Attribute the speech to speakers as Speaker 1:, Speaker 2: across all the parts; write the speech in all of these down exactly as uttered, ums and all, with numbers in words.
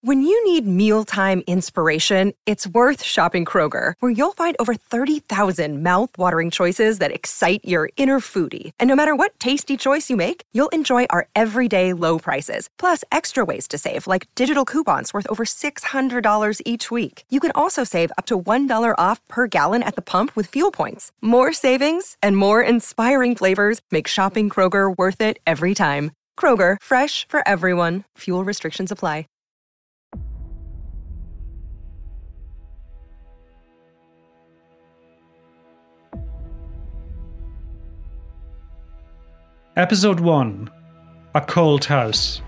Speaker 1: When you need mealtime inspiration, it's worth shopping Kroger, where you'll find over thirty thousand mouth-watering choices that excite your inner foodie. And no matter what tasty choice you make, you'll enjoy our everyday low prices, plus extra ways to save, like digital coupons worth over six hundred dollars each week. You can also save up to one dollar off per gallon at the pump with fuel points. More savings and more inspiring flavors make shopping Kroger worth it every time. Kroger, fresh for everyone. Fuel restrictions apply.
Speaker 2: Episode one. A Cold House.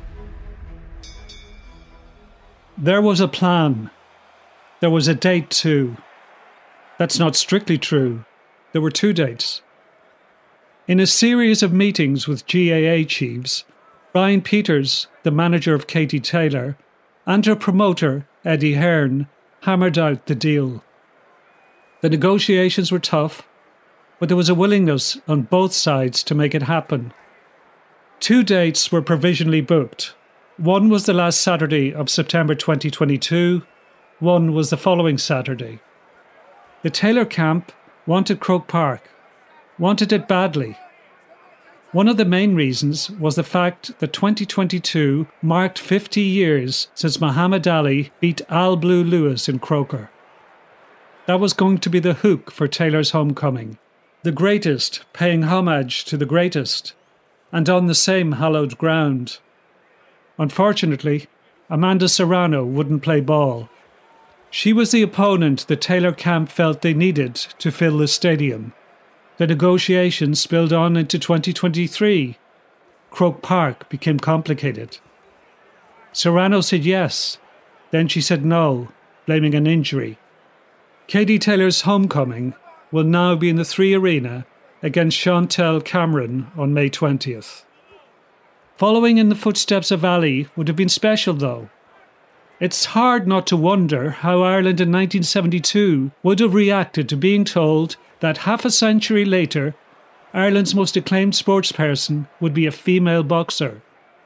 Speaker 2: There was a plan. There was a date too. That's not strictly true. There were two dates. In a series of meetings with G A A chiefs, Brian Peters, the manager of Katie Taylor, and her promoter, Eddie Hearn, hammered out the deal. The negotiations were tough, but there was a willingness on both sides to make it happen. Two dates were provisionally booked. One was the last Saturday of September twenty twenty-two, one was the following Saturday. The Taylor camp wanted Croke Park, wanted it badly. One of the main reasons was the fact that twenty twenty-two marked fifty years since Muhammad Ali beat Al Blue Lewis in Croker. That was going to be the hook for Taylor's homecoming. The greatest paying homage to the greatest, and on the same hallowed ground. Unfortunately, Amanda Serrano wouldn't play ball. She was the opponent the Taylor camp felt they needed to fill the stadium. The negotiations spilled on into twenty twenty-three. Croke Park became complicated. Serrano said yes, then she said no, blaming an injury. Katie Taylor's homecoming will now be in the Three Arena against Chantel Cameron on May twentieth. Following in the footsteps of Ali would have been special though. It's hard not to wonder how Ireland in nineteen seventy-two would have reacted to being told that half a century later, Ireland's most acclaimed sportsperson would be a female boxer.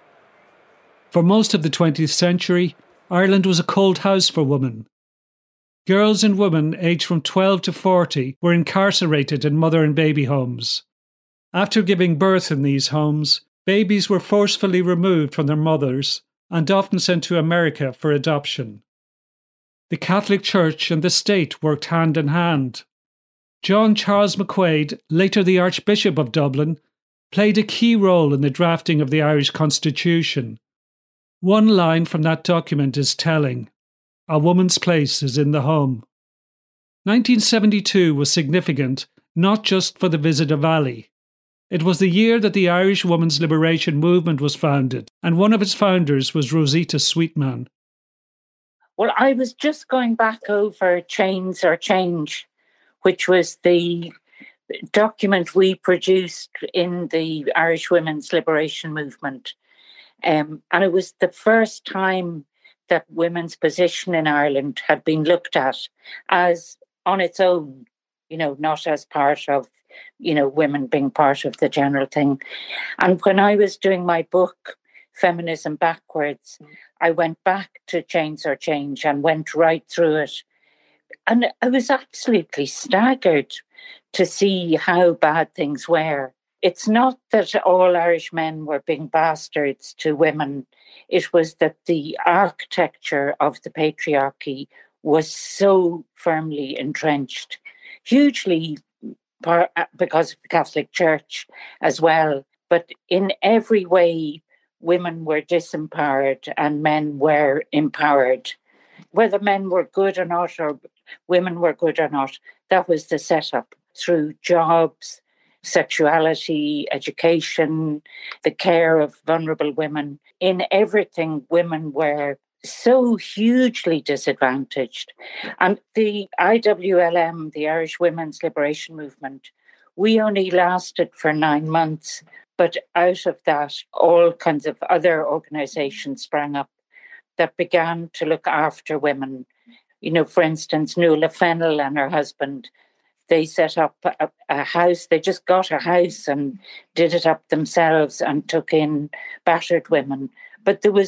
Speaker 2: For most of the twentieth century, Ireland was a cold house for women. Girls and women aged from twelve to forty were incarcerated in mother and baby homes. After giving birth in these homes, babies were forcefully removed from their mothers and often sent to America for adoption. The Catholic Church and the state worked hand in hand. John Charles McQuaid, later the Archbishop of Dublin, played a key role in the drafting of the Irish Constitution. One line from that document is telling: "A woman's place is in the home." nineteen seventy-two was significant not just for the visit of Ali. It was the year that the Irish Women's Liberation Movement was founded, and one of its founders was Rosita Sweetman.
Speaker 3: Well, I was just going back over Chains or Change, which was the document we produced in the Irish Women's Liberation Movement. Um, and it was the first time that women's position in Ireland had been looked at as on its own, you know, not as part of, you know, women being part of the general thing. And when I was doing my book, Feminism Backwards, I went back to Chains or Change and went right through it. And I was absolutely staggered to see how bad things were. It's not that all Irish men were being bastards to women. It was that the architecture of the patriarchy was so firmly entrenched, hugely par- because of the Catholic Church as well. But in every way, women were disempowered and men were empowered. Whether men were good or not, or women were good or not, that was the setup through jobs, sexuality, education, the care of vulnerable women. In everything, women were so hugely disadvantaged. And the I W L M, the Irish Women's Liberation Movement, we only lasted for nine months, but out of that, all kinds of other organisations sprang up that began to look after women. You know, for instance, Nuala Fennell and her husband, they set up a, a house. They just got a house and did it up themselves and took in battered women. But there was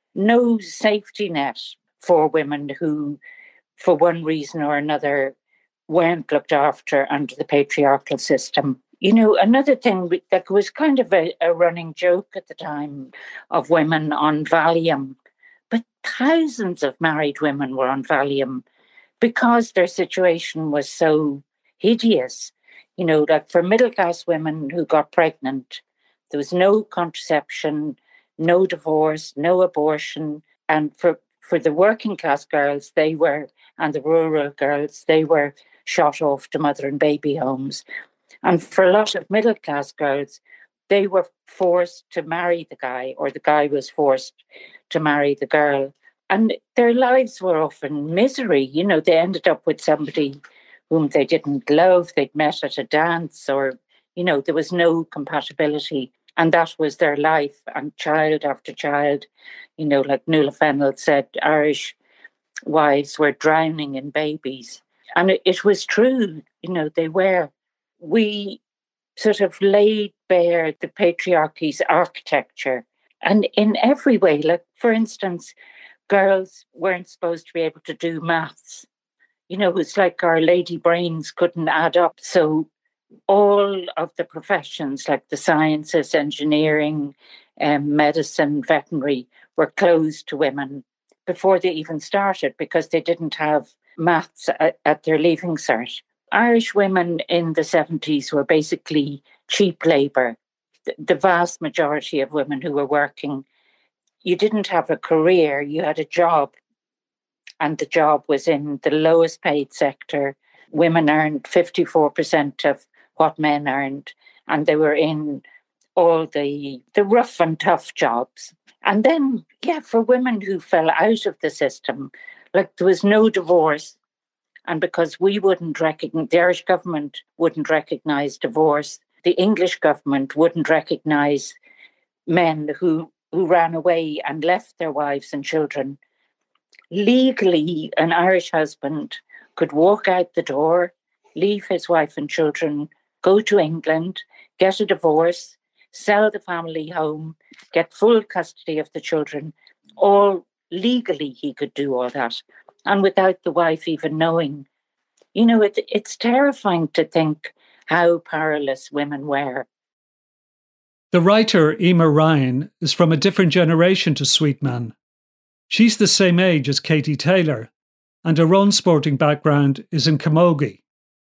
Speaker 3: no safety net for women who, for one reason or another, weren't looked after under the patriarchal system. You know, another thing that was kind of a, a running joke at the time of women on Valium, but thousands of married women were on Valium because their situation was so hideous. You know, like for middle-class women who got pregnant, there was no contraception, no divorce, no abortion. And for, for the working-class girls, they were, and the rural girls, they were shot off to mother and baby homes. And for a lot of middle-class girls, they were forced to marry the guy, or the guy was forced to marry the girl. And their lives were often misery. You know, they ended up with somebody whom they didn't love, they'd met at a dance, or, you know, there was no compatibility. And that was their life. And child after child, you know, like Nuala Fennell said, Irish wives were drowning in babies. And it, it was true, you know, they were. We sort of laid bare the patriarchy's architecture. And in every way, like, for instance, girls weren't supposed to be able to do maths. You know, it's like our lady brains couldn't add up. So all of the professions, like the sciences, engineering, um, medicine, veterinary, were closed to women before they even started because they didn't have maths at, at their leaving cert. Irish women in the seventies were basically cheap labour. The, the vast majority of women who were working, you didn't have a career, you had a job. And the job was in the lowest paid sector. Women earned fifty-four percent of what men earned. And they were in all the, the rough and tough jobs. And then, yeah, for women who fell out of the system, like there was no divorce. And because we wouldn't recognize, the Irish government wouldn't recognise divorce, the English government wouldn't recognise men who, who ran away and left their wives and children. Legally, an Irish husband could walk out the door, leave his wife and children, go to England, get a divorce, sell the family home, get full custody of the children. All legally, he could do all that. And without the wife even knowing. You know, it, it's terrifying to think how powerless women were.
Speaker 2: The writer Emer Ryan is from a different generation to Sweetman. She's the same age as Katie Taylor, and her own sporting background is in camogie.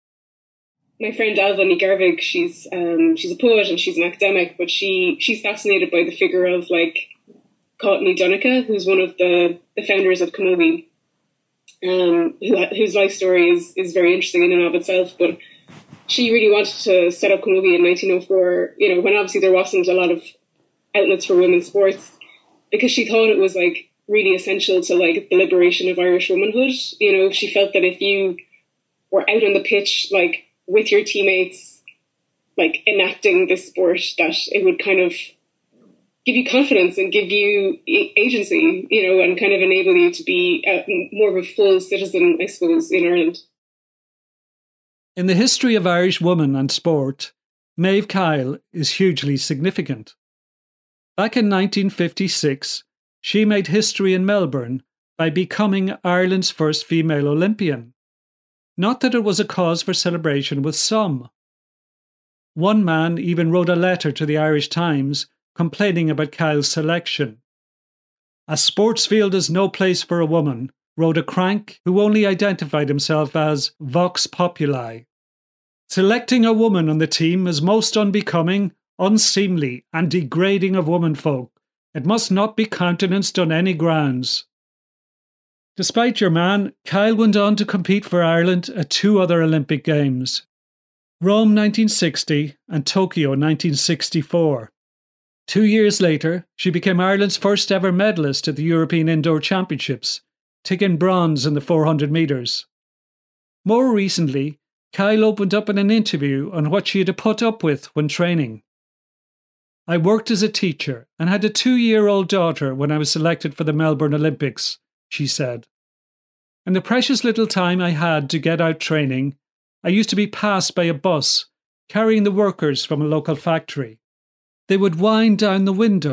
Speaker 4: My friend Alva Ní Gharbhaigh, she's um, she's a poet and she's an academic, but she she's fascinated by the figure of like Courtney Donica, who's one of the, the founders of camogie. Um, who, whose life story is, is very interesting in and of itself, but she really wanted to set up camogie in nineteen oh four, you know, when obviously there wasn't a lot of outlets for women's sports, because she thought it was like really essential to like the liberation of Irish womanhood. You know, she felt that if you were out on the pitch, like with your teammates, like enacting this sport, that it would kind of give you confidence and give you agency, you know, and kind of enable you to be a, more of a full citizen, I suppose, in Ireland.
Speaker 2: In the history of Irish women and sport, Maeve Kyle is hugely significant. Back in nineteen fifty-six, she made history in Melbourne by becoming Ireland's first female Olympian. Not that it was a cause for celebration with some. One man even wrote a letter to the Irish Times complaining about Kyle's selection. "A sports field is no place for a woman," wrote a crank who only identified himself as Vox Populi. "Selecting a woman on the team is most unbecoming, unseemly, and degrading of womenfolk. It must not be countenanced on any grounds." Despite your man, Kyle went on to compete for Ireland at two other Olympic Games, Rome nineteen sixty and Tokyo nineteen sixty-four. Two years later, she became Ireland's first ever medalist at the European Indoor Championships, taking bronze in the four hundred metres. More recently, Kyle opened up in an interview on what she had to put up with when training. "I worked as a teacher and had a two-year-old daughter when I was selected for the Melbourne Olympics," she said. "In the precious little time I had to get out training, I used to be passed by a bus carrying the workers from a local factory. They would wind down the window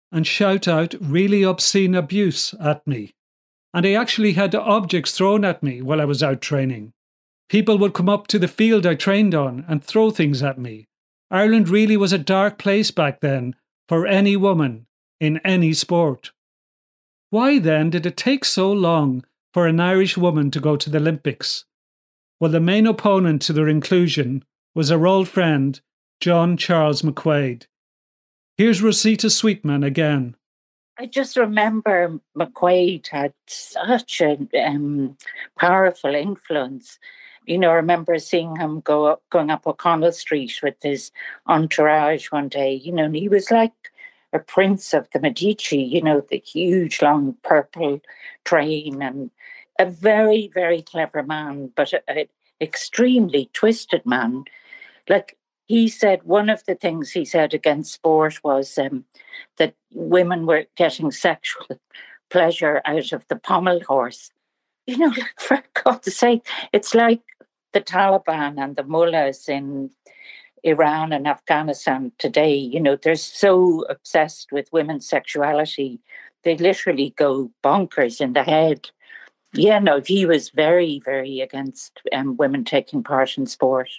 Speaker 2: and shout out really obscene abuse at me. And I actually had objects thrown at me while I was out training. People would come up to the field I trained on and throw things at me. Ireland really was a dark place back then for any woman in any sport. Why then did it take so long for an Irish woman to go to the Olympics? Well, the main opponent to their inclusion was our old friend, John Charles McQuaid. Here's Rosita Sweetman again.
Speaker 3: I just remember McQuaid had such a um, powerful influence. You know, I remember seeing him go up, going up O'Connell Street with his entourage one day, you know, and he was like a prince of the Medici, you know, the huge long purple train, and a very, very clever man, but an extremely twisted man. Like, he said, one of the things he said against sport was um, that women were getting sexual pleasure out of the pommel horse. You know, like, for God's sake, it's like the Taliban and the mullahs in Iran and Afghanistan today. You know, they're so obsessed with women's sexuality, they literally go bonkers in the head. Yeah, no, he was very, very against um, women taking part in sport.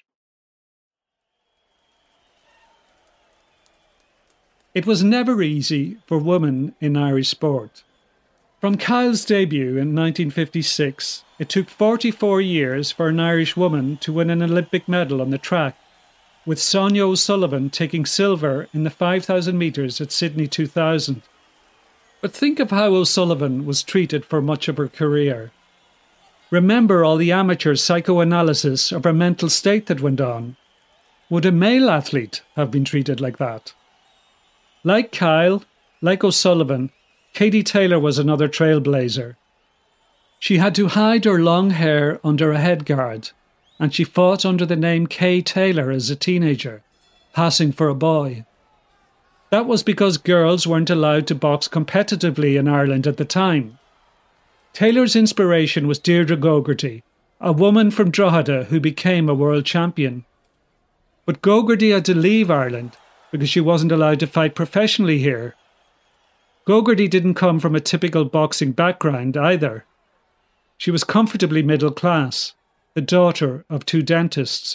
Speaker 2: It was never easy for women in Irish sport. From Kyle's debut in nineteen fifty-six, it took forty-four years for an Irish woman to win an Olympic medal on the track, with Sonia O'Sullivan taking silver in the five thousand metres at Sydney two thousand. But think of how O'Sullivan was treated for much of her career. Remember all the amateur psychoanalysis of her mental state that went on. Would a male athlete have been treated like that? Like Kyle, like O'Sullivan, Katie Taylor was another trailblazer. She had to hide her long hair under a headguard, and she fought under the name Kay Taylor as a teenager, passing for a boy. That was because girls weren't allowed to box competitively in Ireland at the time. Taylor's inspiration was Deirdre Gogarty, a woman from Drogheda who became a world champion. But Gogarty had to leave Ireland because she wasn't allowed to fight professionally here. Gogarty didn't come from a typical boxing background either. She was comfortably middle class, the daughter of two dentists.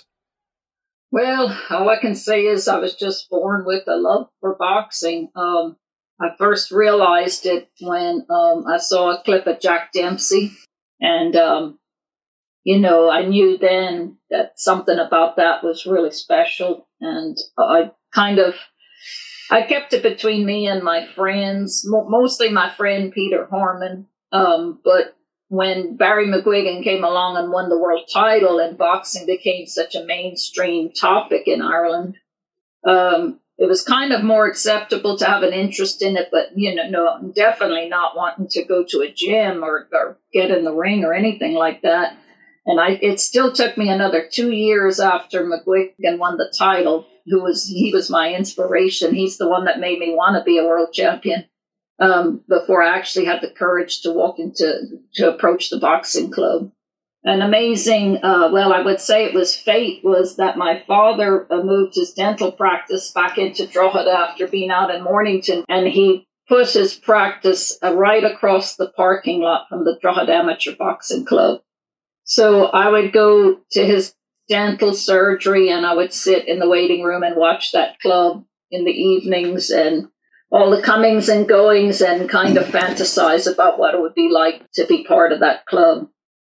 Speaker 5: Well, all I can say is I was just born with a love for boxing. Um, I first realized it when um, I saw a clip of Jack Dempsey. And, um, you know, I knew then that something about that was really special. And I kind of, I kept it between me and my friends, mo- mostly my friend Peter Horman. Um, but when Barry McGuigan came along and won the world title and boxing became such a mainstream topic in Ireland, um, it was kind of more acceptable to have an interest in it, but, you know, no, definitely not wanting to go to a gym or, or get in the ring or anything like that. And I, it still took me another two years after McGuigan won the title, who was, he was my inspiration. He's the one that made me want to be a world champion. Um, before I actually had the courage to walk into, to approach the boxing club. An amazing, uh, well, I would say it was fate, was that my father uh, moved his dental practice back into Drogheda after being out in Mornington, and he put his practice uh, right across the parking lot from the Drogheda Amateur Boxing Club. So I would go to his dental surgery and I would sit in the waiting room and watch that club in the evenings and all the comings and goings and kind of fantasize about what it would be like to be part of that club.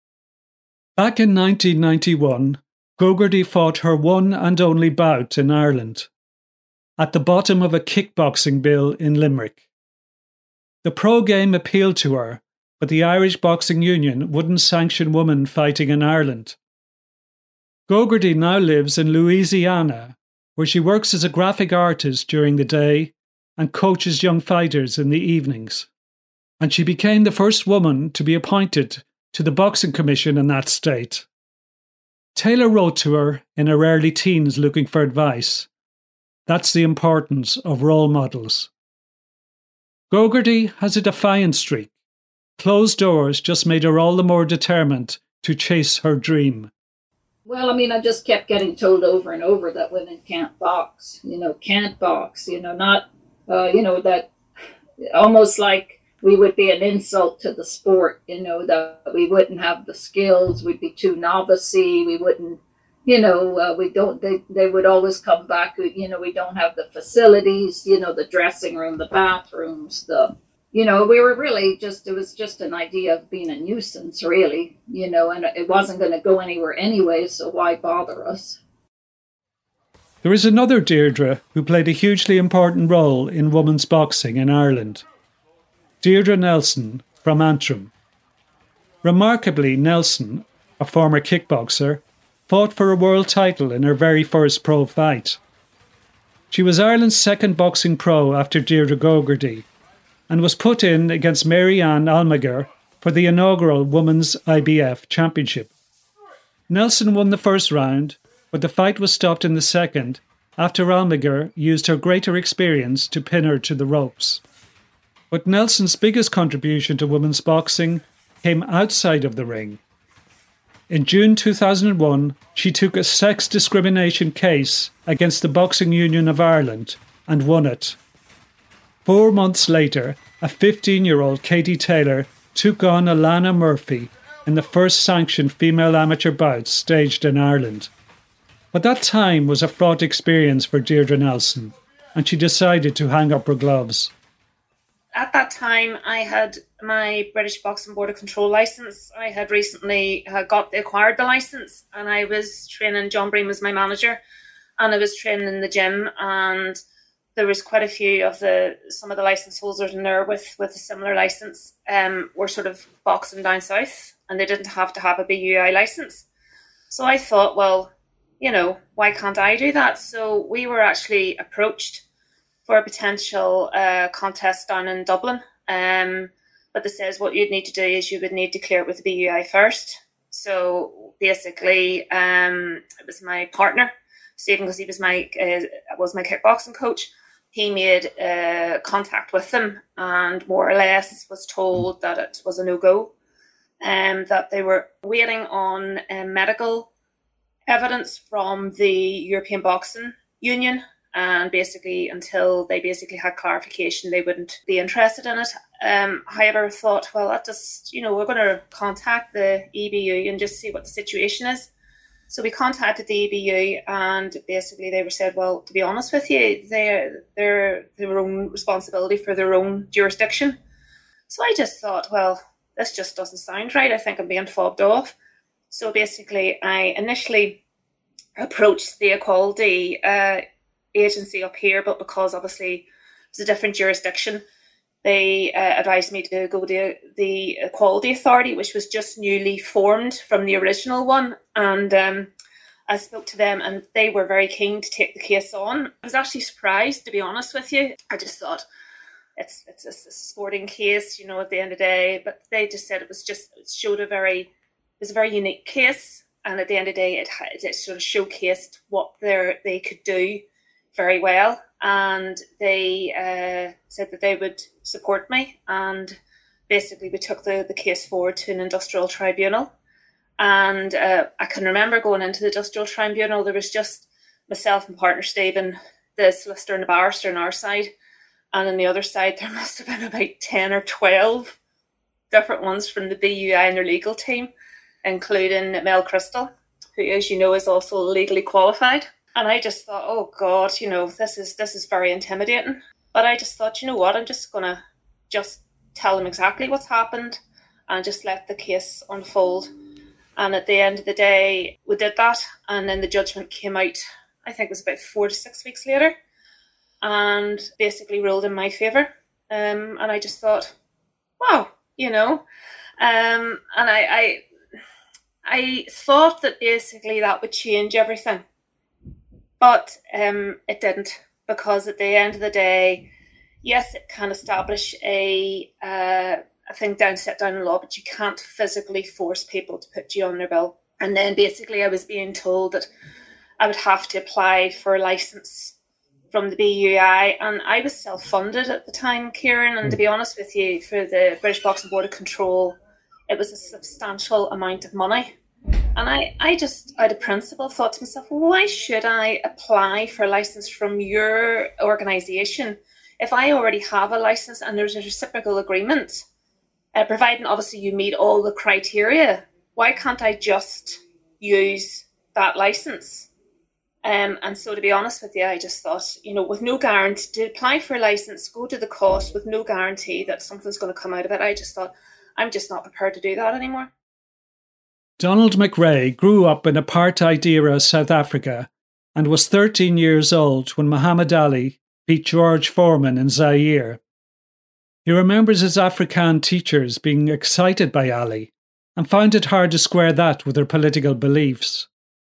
Speaker 2: Back in nineteen ninety-one, Gogarty fought her one and only bout in Ireland, at the bottom of a kickboxing bill in Limerick. The pro game appealed to her, but the Irish Boxing Union wouldn't sanction women fighting in Ireland. Gogarty now lives in Louisiana, where she works as a graphic artist during the day and coaches young fighters in the evenings. And she became the first woman to be appointed to the Boxing Commission in that state. Taylor wrote to her in her early teens looking for advice. That's the importance of role models. Gogarty has a defiant streak. Closed doors just made her all the more determined to chase her dream.
Speaker 5: Well, I mean, I just kept getting told over and over that women can't box, you know, can't box, you know, not, uh, you know, that almost like we would be an insult to the sport, you know, that we wouldn't have the skills, we'd be too novice-y, we wouldn't, you know, uh, we don't, they, they would always come back, you know, we don't have the facilities, you know, the dressing room, the bathrooms, the, you know, we were really just, it was just an idea of being a nuisance, really, you know, and it wasn't going to go anywhere anyway, so why bother us?
Speaker 2: There is another Deirdre who played a hugely important role in women's boxing in Ireland. Deirdre Nelson from Antrim. Remarkably, Nelson, a former kickboxer, fought for a world title in her very first pro fight. She was Ireland's second boxing pro after Deirdre Gogarty and was put in against Mary Ann Almaguer for the inaugural Women's I B F Championship. Nelson won the first round, but the fight was stopped in the second after Almaguer used her greater experience to pin her to the ropes. But Nelson's biggest contribution to women's boxing came outside of the ring. In June two thousand one, she took a sex discrimination case against the Boxing Union of Ireland and won it. Four months later, a fifteen-year-old Katie Taylor took on Alana Murphy in the first sanctioned female amateur bouts staged in Ireland. But that time was a fraught experience for Deirdre Nelson, and she decided to hang up her gloves.
Speaker 6: At that time, I had my British Boxing Board of Control licence. I had recently uh, got acquired the licence, and I was training. John Breen was my manager, and I was training in the gym. And there was quite a few of the some of the licence holders in there with with a similar licence. Um, were sort of boxing down south, and they didn't have to have a B U I licence. So I thought, well, you know, why can't I do that? So we were actually approached for a potential uh, contest down in Dublin. Um, but they says what you'd need to do is you would need to clear it with the B U I first. So basically, um, it was my partner, Stephen, because he was my uh, was my kickboxing coach. He made uh, contact with them and more or less was told that it was a no-go, and um, that they were waiting on uh, medical evidence from the European Boxing Union, and basically until they basically had clarification they wouldn't be interested in it. Um, however, I thought, well, that just, you know, we're going to contact the E B U and just see what the situation is. So we contacted the E B U, and basically they were said, well, to be honest with you, they're, they're their own responsibility for their own jurisdiction. So I just thought, well, this just doesn't sound right. I think I'm being fobbed off. So basically, I initially approached the equality uh, agency up here, but because obviously it's a different jurisdiction, they uh, advised me to go to the Equality Authority, which was just newly formed from the original one. And um, I spoke to them, and they were very keen to take the case on. I was actually surprised, to be honest with you. I just thought, it's it's a, a sporting case, you know, at the end of the day. But they just said it was just, it showed a very, it was a very unique case. And at the end of the day, it, it sort of showcased what they could do very well. And they uh, said that they would support me. And basically we took the, the case forward to an industrial tribunal. And uh, I can remember going into the industrial tribunal, there was just myself and partner Stephen, the solicitor and the barrister on our side. And on the other side, there must have been about ten or twelve different ones from the B U I and their legal team, including Mel Crystal, who, as you know, is also legally qualified. And I just thought, oh God, you know, this is this is very intimidating. But I just thought, you know what, I'm just going to just tell them exactly what's happened and just let the case unfold. And at the end of the day, we did that. And then the judgment came out, I think it was about four to six weeks later, and basically ruled in my favour. Um, and I just thought, wow, you know. Um, and I, I, I thought that basically that would change everything. But um, it didn't, because at the end of the day, yes, it can establish a, uh, a thing down, set down in law, but you can't physically force people to put you on their bill. And then basically I was being told that I would have to apply for a licence from the B U I, and I was self-funded at the time, Kieran, and to be honest with you, for the British Boxing Board of Control, it was a substantial amount of money. And I, I just, out of principle, thought to myself, well, why should I apply for a licence from your organisation if I already have a license and there's a reciprocal agreement, uh, providing obviously you meet all the criteria, why can't I just use that license? Um, and so to be honest with you, I just thought, you know, with no guarantee to apply for a license, go to the cost with no guarantee that something's going to come out of it. I just thought, I'm just not prepared to do that anymore.
Speaker 2: Donald McRae grew up in apartheid-era South Africa and was thirteen years old when Muhammad Ali beat George Foreman in Zaire. He remembers his Afrikaans teachers being excited by Ali and found it hard to square that with their political beliefs.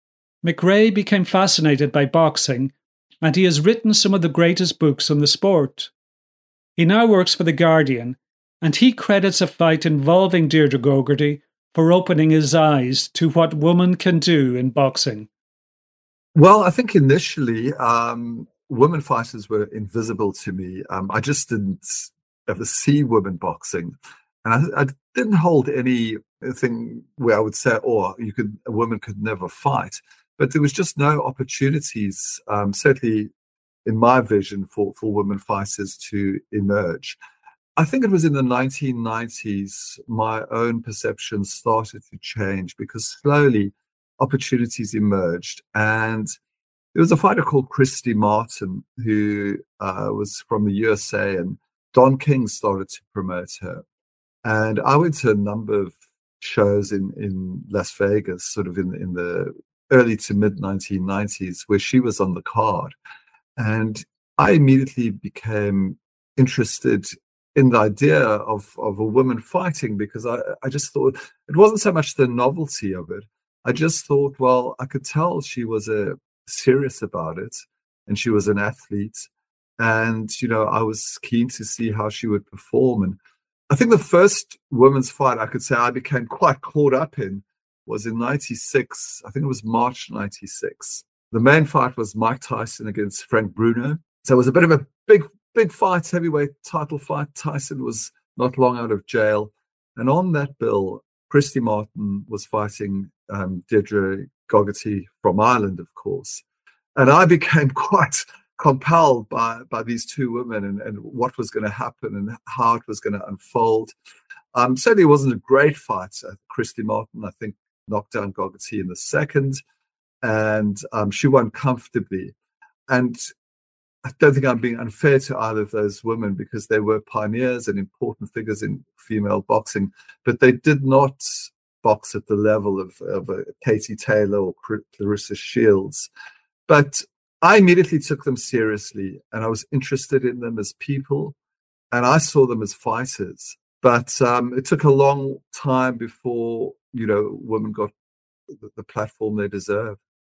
Speaker 2: McRae became fascinated by boxing, and he has written some of the greatest books on the sport. He now works for The Guardian, and he credits a fight involving Deirdre Gogarty for opening his eyes to what women can do in boxing.
Speaker 7: Well, I think initially um, women fighters were invisible to me. Um, I just didn't ever see women boxing, and I, I didn't hold anything where I would say, "Oh, you could a woman could never fight." But there was just no opportunities, um, certainly in my vision, for, for women fighters to emerge. I think it was in the nineteen nineties, my own perception started to change because slowly opportunities emerged. And there was a fighter called Christy Martin who uh, was from the U S A, and Don King started to promote her. And I went to a number of shows in, in Las Vegas, sort of in, in the early to mid nineteen nineties, where she was on the card. And I immediately became interested in the idea of, of a woman fighting, because I, I just thought it wasn't so much the novelty of it. I just thought, well, I could tell she was uh, serious about it, and she was an athlete. And, you know, I was keen to see how she would perform. And I think the first women's fight I could say I became quite caught up in was in ninety-six. I think it was March ninety-six. The main fight was Mike Tyson against Frank Bruno. So it was a bit of a big, big fight, heavyweight title fight. Tyson was not long out of jail. And on that bill, Christy Martin was fighting um, Deirdre Gogarty from Ireland, of course. And I became quite compelled by, by these two women and, and what was going to happen and how it was going to unfold. Um, certainly it wasn't a great fight. Uh, Christy Martin, I think, knocked down Gogarty in the second, and um, she won comfortably. And I don't think I'm being unfair to either of those women, because they were pioneers and important figures in female boxing, but they did not box at the level of, of uh, Katie Taylor or Clarissa Shields. But I immediately took them seriously, and I was interested in them as people, and I saw them as fighters. But um, it took a long time before, you know, women got the, the platform they deserve.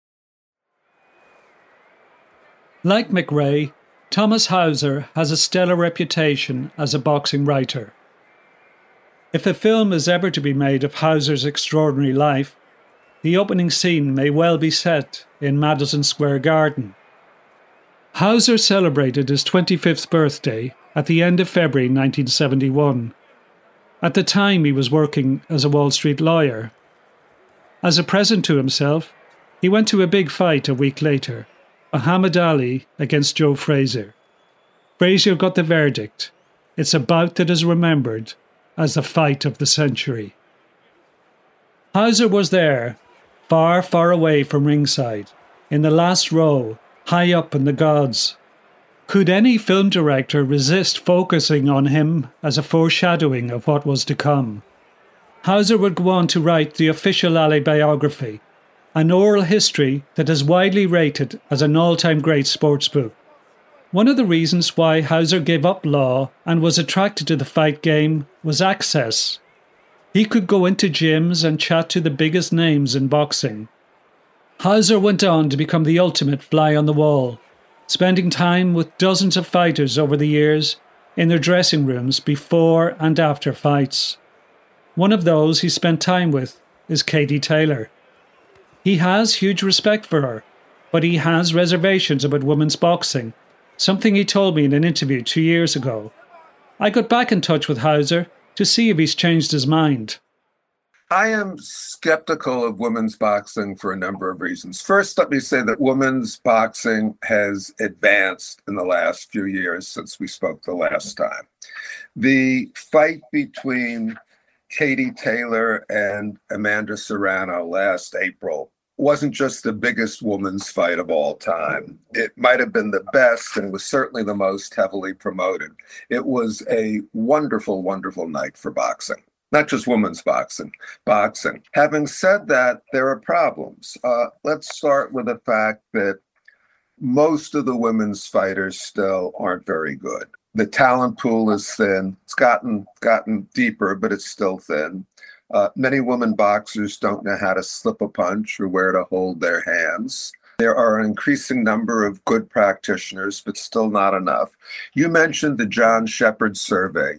Speaker 2: Like McRae, Thomas Hauser has a stellar reputation as a boxing writer. If a film is ever to be made of Hauser's extraordinary life, the opening scene may well be set in Madison Square Garden. Hauser celebrated his twenty-fifth birthday at the end of February nineteen seventy-one. At the time, he was working as a Wall Street lawyer. As a present to himself, he went to a big fight a week later, Muhammad Ali against Joe Frazier. Frazier got the verdict. It's a bout that is remembered as the fight of the century. Hauser was there, far, far away from ringside, in the last row, high up in the gods. Could any film director resist focusing on him as a foreshadowing of what was to come? Hauser would go on to write the official Ali biography, an oral history that is widely rated as an all-time great sports book. One of the reasons why Hauser gave up law and was attracted to the fight game was access. He could go into gyms and chat to the biggest names in boxing. Hauser went on to become the ultimate fly on the wall, spending time with dozens of fighters over the years in their dressing rooms before and after fights. One of those he spent time with is Katie Taylor. He has huge respect for her, but he has reservations about women's boxing, something he told me in an interview two years ago. I got back in touch with Hauser to see if he's changed his mind.
Speaker 8: I am skeptical of women's boxing for a number of reasons. First, let me say that women's boxing has advanced in the last few years since we spoke the last time. The fight between Katie Taylor and Amanda Serrano last April wasn't just the biggest women's fight of all time. It might have been the best and was certainly the most heavily promoted. It was a wonderful, wonderful night for boxing. Not just women's boxing, boxing. Having said that, there are problems. Uh, let's start with the fact that most of the women's fighters still aren't very good. The talent pool is thin. It's gotten gotten deeper, but it's still thin. Uh, many women boxers don't know how to slip a punch or where to hold their hands. There are an increasing number of good practitioners, but still not enough. You mentioned the John Shepard survey.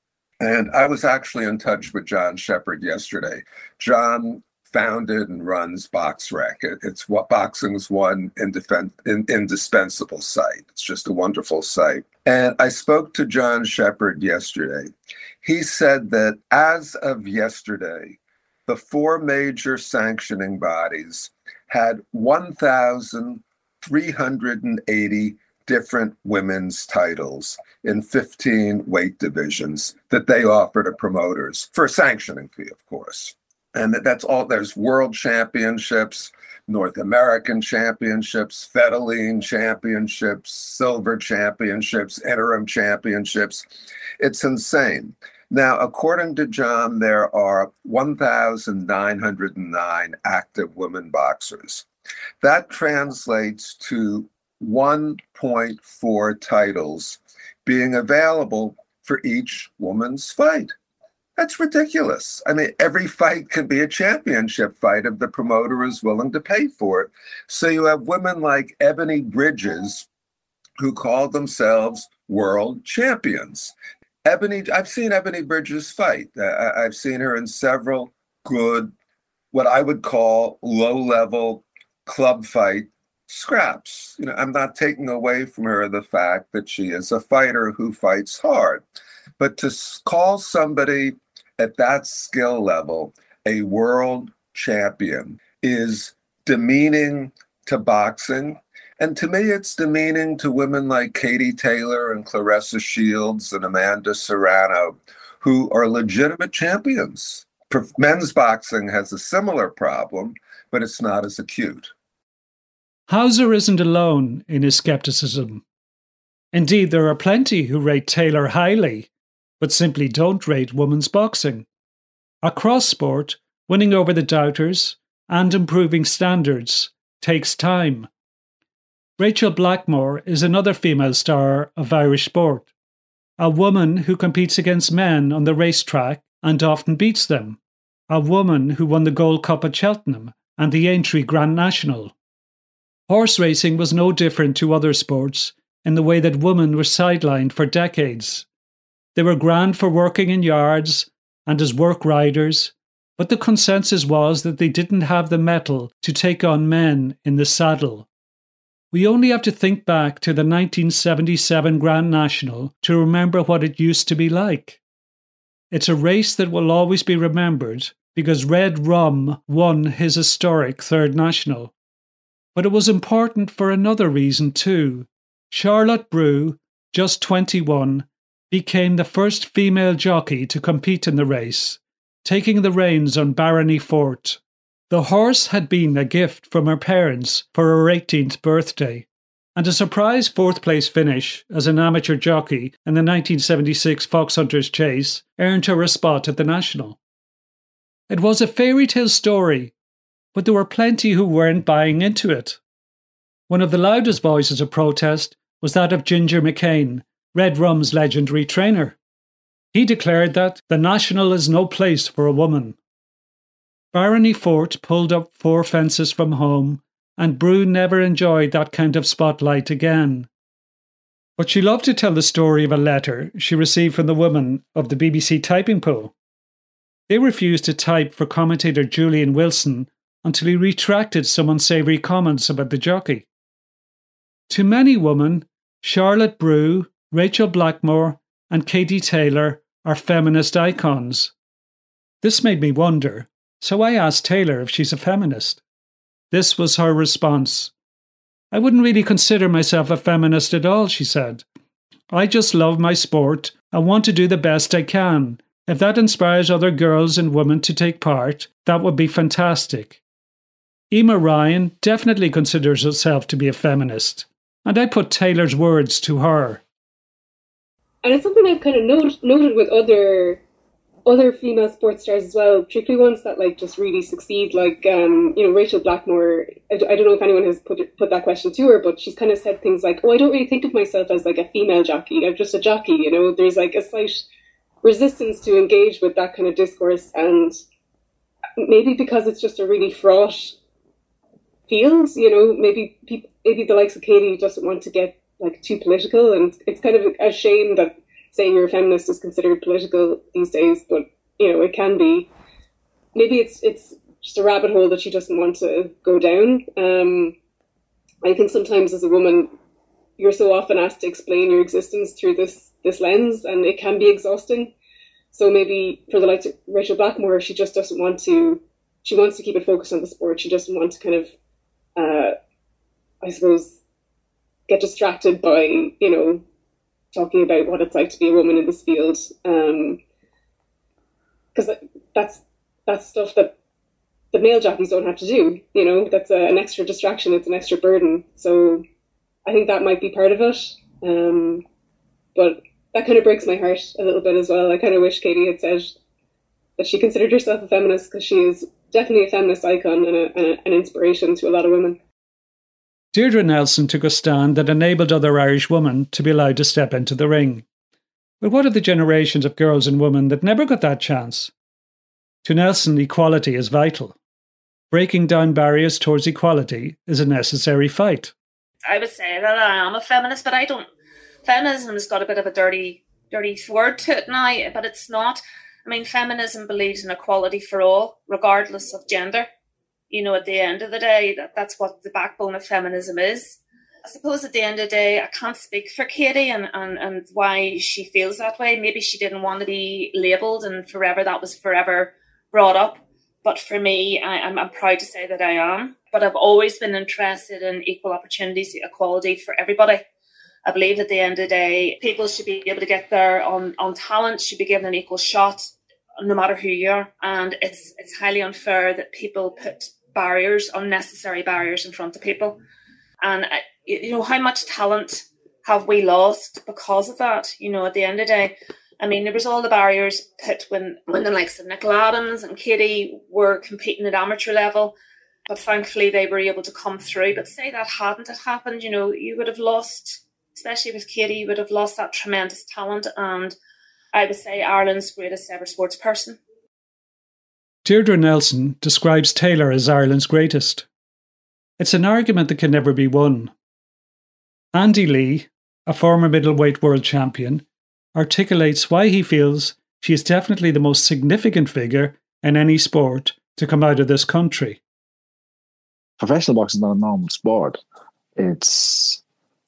Speaker 8: And I was actually in touch with John Shepard yesterday. John founded and runs BoxRec. It's what boxing's one indefend, in, indispensable site. It's just a wonderful site. And I spoke to John Shepard yesterday. He said that as of yesterday, the four major sanctioning bodies had one thousand three hundred eighty different women's titles in fifteen weight divisions that they offer to promoters for a sanctioning fee, of course. And that's all. There's world championships, North American championships, Fedayeen championships, silver championships, interim championships. It's insane. Now, according to John, there are one thousand nine hundred nine active women boxers. That translates to one point four titles being available for each woman's fight. That's ridiculous. I mean, every fight can be a championship fight if the promoter is willing to pay for it. So you have women like Ebony Bridges who call themselves world champions. Ebony, I've seen Ebony Bridges fight. Uh, I've seen her in several good, what I would call low-level club fight scraps. You know, I'm not taking away from her the fact that she is a fighter who fights hard, but to call somebody at that skill level a world champion is demeaning to boxing. And to me, it's demeaning to women like Katie Taylor and Claressa Shields and Amanda Serrano, who are legitimate champions. Men's boxing has a similar problem, but it's not as acute.
Speaker 2: Hauser isn't alone in his skepticism. Indeed, there are plenty who rate Taylor highly, but simply don't rate women's boxing. Across sport, winning over the doubters and improving standards takes time. Rachel Blackmore is another female star of Irish sport, a woman who competes against men on the racetrack and often beats them, a woman who won the Gold Cup at Cheltenham and the Aintree Grand National. Horse racing was no different to other sports in the way that women were sidelined for decades. They were grand for working in yards and as work riders, but the consensus was that they didn't have the mettle to take on men in the saddle. We only have to think back to the nineteen seventy-seven Grand National to remember what it used to be like. It's a race that will always be remembered because Red Rum won his historic Third National. But it was important for another reason too. Charlotte Brew, just twenty-one, became the first female jockey to compete in the race, taking the reins on Barony Fort. The horse had been a gift from her parents for her eighteenth birthday, and a surprise fourth-place finish as an amateur jockey in the nineteen seventy-six Foxhunters Chase earned her a spot at the National. It was a fairy tale story, but there were plenty who weren't buying into it. One of the loudest voices of protest was that of Ginger McCain, Red Rum's legendary trainer. He declared that the National is no place for a woman. Barony Fort pulled up four fences from home, and Brew never enjoyed that kind of spotlight again. But she loved to tell the story of a letter she received from the women of the B B C typing pool. They refused to type for commentator Julian Wilson until he retracted some unsavoury comments about the jockey. To many women, Charlotte Brew, Rachel Blackmore, and Katie Taylor are feminist icons. This made me wonder, So I asked Taylor if she's a feminist. This was her response. I wouldn't really consider myself a feminist at all, she said. I just love my sport and want to do the best I can. If that inspires other girls and women to take part, that would be fantastic. Emma Ryan definitely considers herself to be a feminist, and I put Taylor's words to her.
Speaker 4: And it's something I've kind of noted, noted with other other female sports stars as well, particularly ones that like just really succeed, like um, you know, Rachel Blackmore. I, I don't know if anyone has put put that question to her, but she's kind of said things like, "Oh, I don't really think of myself as like a female jockey. I'm just a jockey." You know, there's like a slight resistance to engage with that kind of discourse, and maybe because it's just a really fraught field. You know, maybe people, maybe the likes of Katie doesn't want to get like too political, and it's kind of a shame that saying you're a feminist is considered political these days, but you know, it can be. Maybe it's it's just a rabbit hole that she doesn't want to go down. Um, I think sometimes as a woman, you're so often asked to explain your existence through this this lens, and it can be exhausting. So maybe for the likes of Rachel Blackmore, she just doesn't want to. She wants to keep it focused on the sport. She doesn't want to kind of, uh, I suppose, get distracted by, you know, talking about what it's like to be a woman in this field, because um, that's that's stuff that the male jockeys don't have to do. You know, that's a, an extra distraction. It's an extra burden. So I think that might be part of it. Um, but that kind of breaks my heart a little bit as well. I kind of wish Katie had said that she considered herself a feminist, because she is definitely a feminist icon and, a, and a, an inspiration to a lot of women.
Speaker 2: Deirdre Nelson took a stand that enabled other Irish women to be allowed to step into the ring. But what of the generations of girls and women that never got that chance? To Nelson, equality is vital. Breaking down barriers towards equality is a necessary fight.
Speaker 6: I would say that I am a feminist, but I don't... Feminism has got a bit of a dirty, dirty word to it now, but it's not. I mean, feminism believes in equality for all, regardless of gender. You know, at the end of the day, that, that's what the backbone of feminism is. I suppose at the end of the day, I can't speak for Katie and, and, and why she feels that way. Maybe she didn't want to be labelled, and forever that was forever brought up. But for me, I, I'm, I'm proud to say that I am. But I've always been interested in equal opportunities, equality for everybody. I believe at the end of the day, people should be able to get there on, on talent, should be given an equal shot, no matter who you are. And it's it's highly unfair that people put barriers, unnecessary barriers in front of people. And, you know, how much talent have we lost because of that? You know, at the end of the day, I mean, there was all the barriers put when, when the likes of Nicola Adams and Katie were competing at amateur level, but thankfully they were able to come through. But say that hadn't it happened, you know, you would have lost, especially with Katie, you would have lost that tremendous talent, and I would say Ireland's greatest ever sports person.
Speaker 2: Deirdre Nelson describes Taylor as Ireland's greatest. It's an argument that can never be won. Andy Lee, a former middleweight world champion, articulates why he feels she is definitely the most significant figure in any sport to come out of this country.
Speaker 9: Professional boxing is not a normal sport. It's,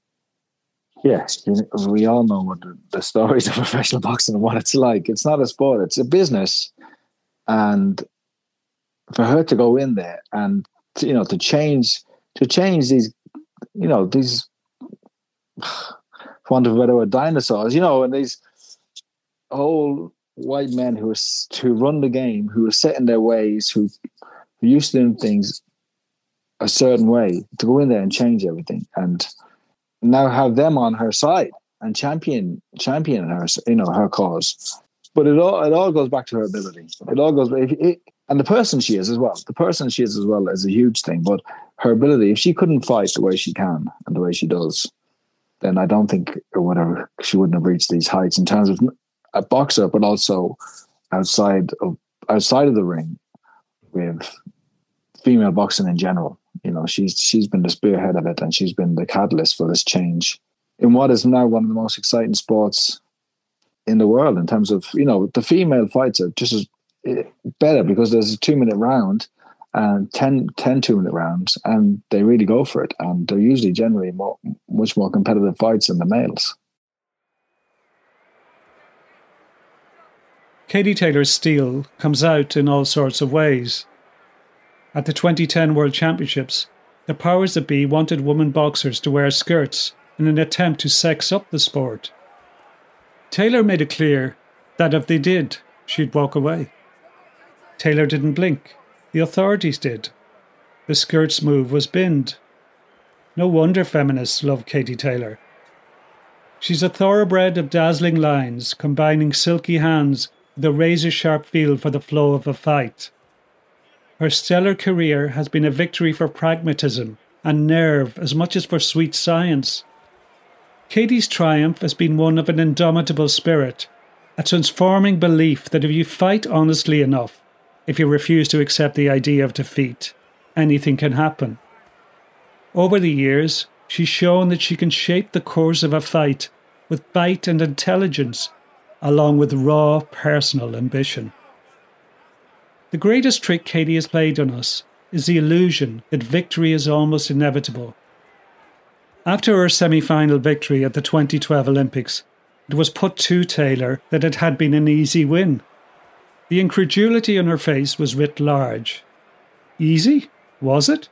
Speaker 9: yeah, we all know what the, the stories of professional boxing and what it's like. It's not a sport, it's a business. And for her to go in there and, to, you know, to change, to change these, you know, these, for want of a better word, dinosaurs, you know, and these old white men who are who run the game, who are set in their ways, who are used to doing things a certain way, to go in there and change everything, and now have them on her side and champion champion her, you know, her cause. But it all it all goes back to her ability. It all goes, if it, and the person she is as well. The person she is as well is a huge thing. But her ability, if she couldn't fight the way she can and the way she does, then I don't think or whatever she wouldn't have reached these heights in terms of a boxer, but also outside of outside of the ring with female boxing in general. You know, she's she's been the spearhead of it, and she's been the catalyst for this change in what is now one of the most exciting sports in the world in terms of, you know, the female fights are just as better because there's a two minute round and ten, ten two minute rounds, and they really go for it, and they're usually generally more, much more competitive fights than the males.
Speaker 2: Katie Taylor's steel comes out in all sorts of ways. At the twenty ten World Championships, the powers that be wanted women boxers to wear skirts in an attempt to sex up the sport. Taylor made it clear that if they did, she'd walk away. Taylor didn't blink. The authorities did. The skirts move was binned. No wonder feminists love Katie Taylor. She's a thoroughbred of dazzling lines, combining silky hands with a razor-sharp feel for the flow of a fight. Her stellar career has been a victory for pragmatism and nerve as much as for sweet science. Katie's triumph has been one of an indomitable spirit, a transforming belief that if you fight honestly enough, if you refuse to accept the idea of defeat, anything can happen. Over the years, she's shown that she can shape the course of a fight with bite and intelligence, along with raw personal ambition. The greatest trick Katie has played on us is the illusion that victory is almost inevitable. After her semi-final victory at the twenty twelve Olympics, it was put to Taylor that it had been an easy win. The incredulity on her face was writ large. Easy? Was it?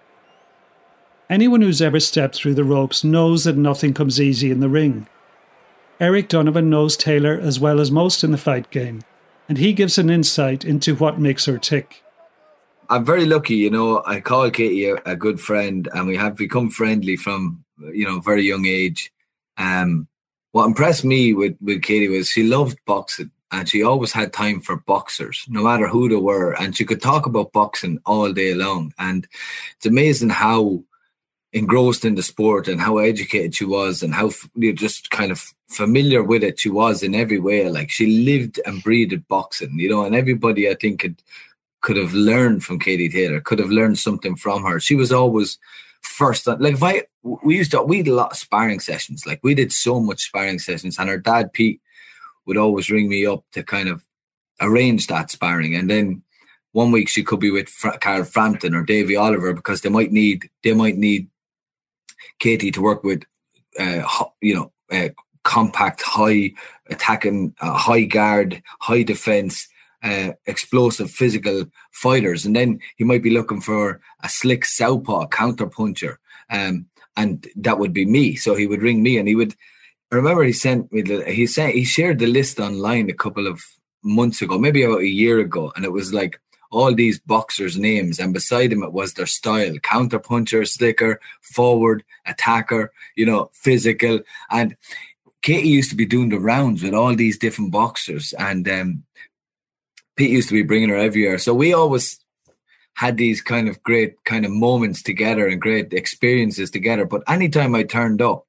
Speaker 2: Anyone who's ever stepped through the ropes knows that nothing comes easy in the ring. Eric Donovan knows Taylor as well as most in the fight game, and he gives an insight into what makes her tick.
Speaker 10: I'm very lucky, you know, I call Katie a, a good friend, and we have become friendly from, you know, very young age. Um, what impressed me with, with Katie was she loved boxing, and she always had time for boxers, no matter who they were, and she could talk about boxing all day long. And it's amazing how engrossed in the sport and how educated she was, and how you know, just kind of familiar with it she was in every way. Like, she lived and breathed boxing, you know, and everybody I think could could have learned from Katie Taylor, could have learned something from her. She was always first. Like, if I we used to we did a lot of sparring sessions. Like, we did so much sparring sessions, and her dad Pete would always ring me up to kind of arrange that sparring. And then one week she could be with Fra- Carl Frampton or Davy Oliver, because they might need they might need Katie to work with, uh, you know, uh, compact, high attacking, uh, high guard, high defense, uh, explosive physical fighters. And then he might be looking for a slick southpaw counter puncher. Um, and that would be me. So he would ring me, and he would, I remember he sent me, the, he sent, he shared the list online a couple of months ago, maybe about a year ago. And it was like all these boxers' names, and beside him it was their style: counter puncher, slicker, forward, attacker, you know, physical. And Katie used to be doing the rounds with all these different boxers, and um, Pete used to be bringing her everywhere. So we always had these kind of great kind of moments together and great experiences together. But anytime I turned up,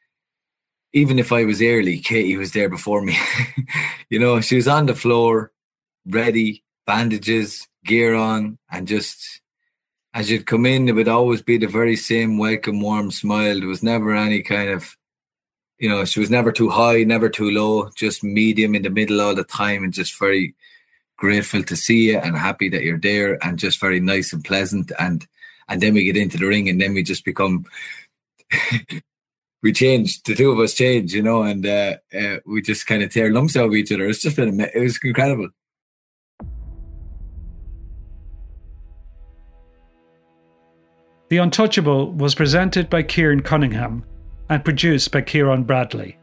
Speaker 10: even if I was early, Katie was there before me. You know, she was on the floor, ready, bandages, gear on, and just as you'd come in, it would always be the very same welcome, warm smile. There was never any kind of, you know, she was never too high, never too low, just medium in the middle all the time, and just very grateful to see you and happy that you're there, and just very nice and pleasant. And and then we get into the ring, and then we just become we change, the two of us change, you know, and uh, uh, we just kind of tear lumps out of each other. It's just been, it was incredible.
Speaker 2: The Untouchable was presented by Kieran Cunningham and produced by Kieran Bradley.